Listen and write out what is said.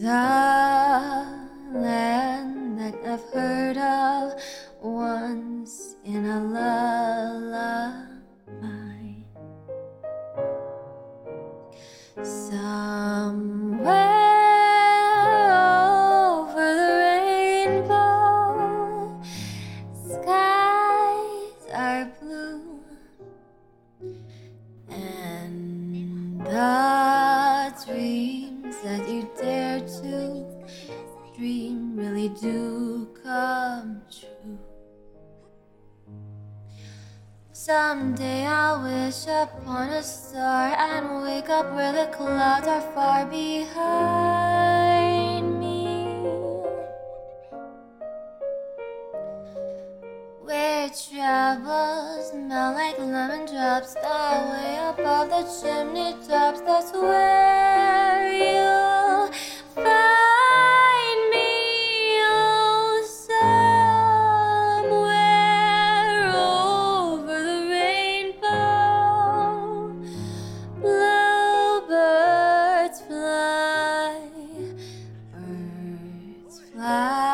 a land that I've heard of once in a lullaby. Somewhere over the rainbow, skies are blue, and the dreams that you dare to dream really do come true. Someday I'll wish upon a star and wake up where the clouds are far behind me, where troubles smell like lemon drops that way above the chimney tops. That's where you'll find me. Oh, somewhere over the rainbow, bluebirds fly, birds fly.